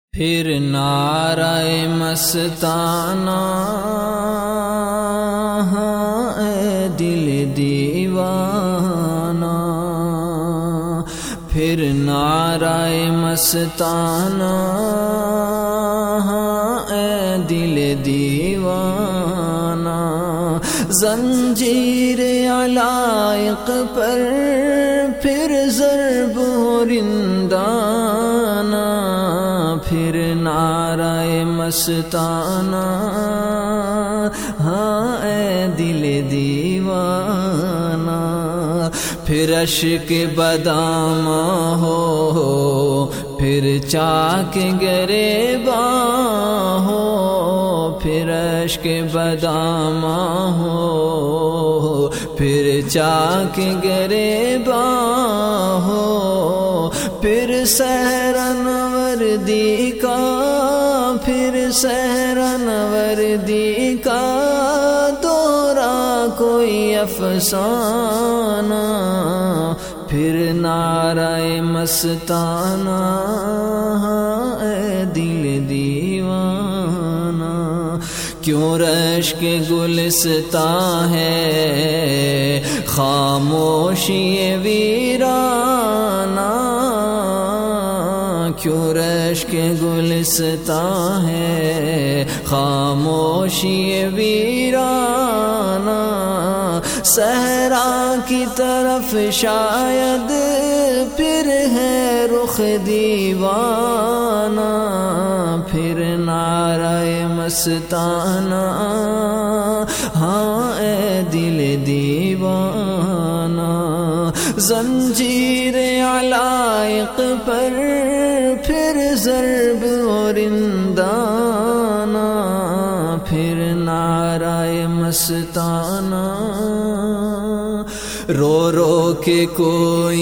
پھر نعرہ مستانہ اے دل دیوانہ، پھر نعرہ مستانہ اے دل دیوانہ، زنجیر علائق پر پھر ضرب رندانہ، پھر نعرہ مستانہ ہاں اے دل دیوانہ، پھر اشک بدام ہو، پھر چاک گریباں ہو، پھر اشک بدام ہو، پھر چاک گریباں ہو، پھر سحرن وردی کا، پھر سحرن وردی کا دورہ کوئی افسانہ، پھر نعرہ مستانہ اے دل دیوانہ، کیوں رشک گلستاں ہے خاموشی ویرانہ، کیوں رشک گلستاں ہے خاموشی ویرانہ، صحرا کی طرف شاید پھر ہے رخ دیوانہ، پھر نعرہ مستانہ ہاں اے دل دیوانہ، زنجیر علائق پر پھر ضرب رندانہ، پھر نعرہ مستانہ، رو رو کے کوئی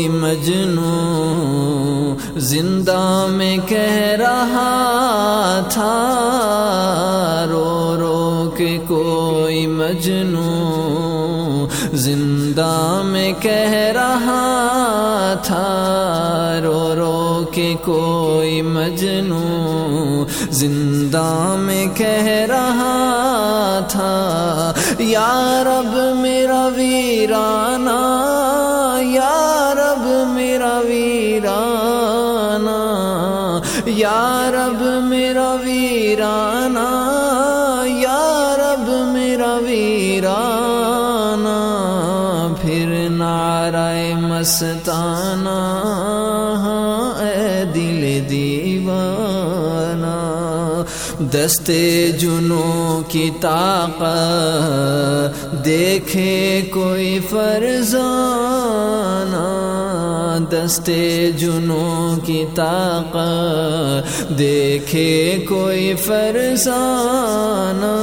مجنوں زندہ میں کہہ رہا تھا، رو رو کے کوئی مجنوں زندہ میں کہہ رہا تھا، رو رو کے کوئی مجنوں زندہ میں کہہ رہا تھا، یا رب میرا ویرانہ، یا رب میرا ویرانہ، یا رب میرا ویرانہ، یا رب میرا ویرانہ، پھر نعرہ مستانہ اے دل دیوانہ، دستے جنوں کی طاقت دیکھے کوئی فرزانہ، دستے جنوں کی طاقت دیکھے کوئی فرزانہ،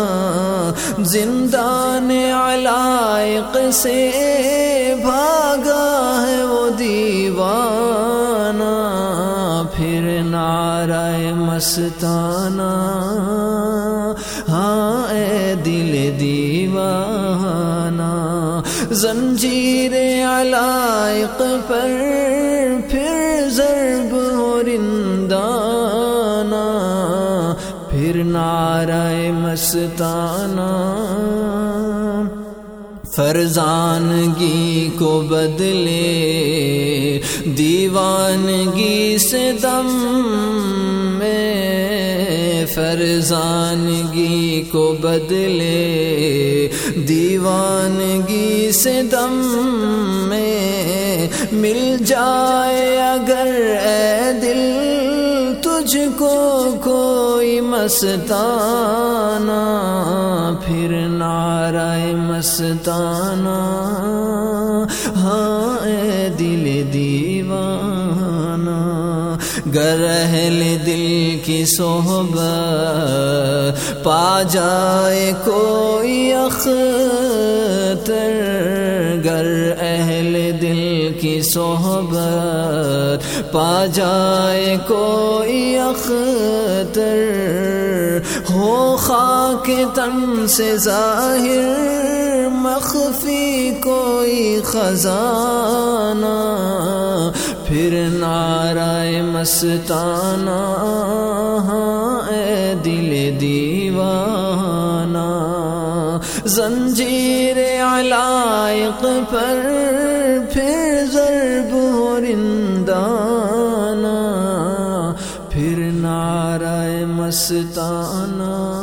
زندان علائق سے بھاگا ہے وہ دیوانہ، پھر نعرہ مستانہ ہاں اے دل دیوانہ، زنجیر علائق پر پھر ضرب رندانہ، پھر نعرہ مستانہ، فرزانگی کو بدلے دیوانگی سے دم میں، فرزانگی کو بدلے دیوانگی سے دم میں، مل جائے اگر اے دل تجھ کو کوئی مستانہ، پھر نعرہ مستانہ ہاں اے دل دیوانہ، گر اہل دل کی صحبت پا جائے کوئی اختر، گر اہل دل کی صحبت پا جائے کوئی اختر، ہو خاک تن سے ظاہر مخفی کوئی خزانہ، پھر نعرہ مستانہ ہاں اے دل دیوانہ، زنجیر علائق پر پھر ضرب رندانہ، پھر نعرہ مستانہ۔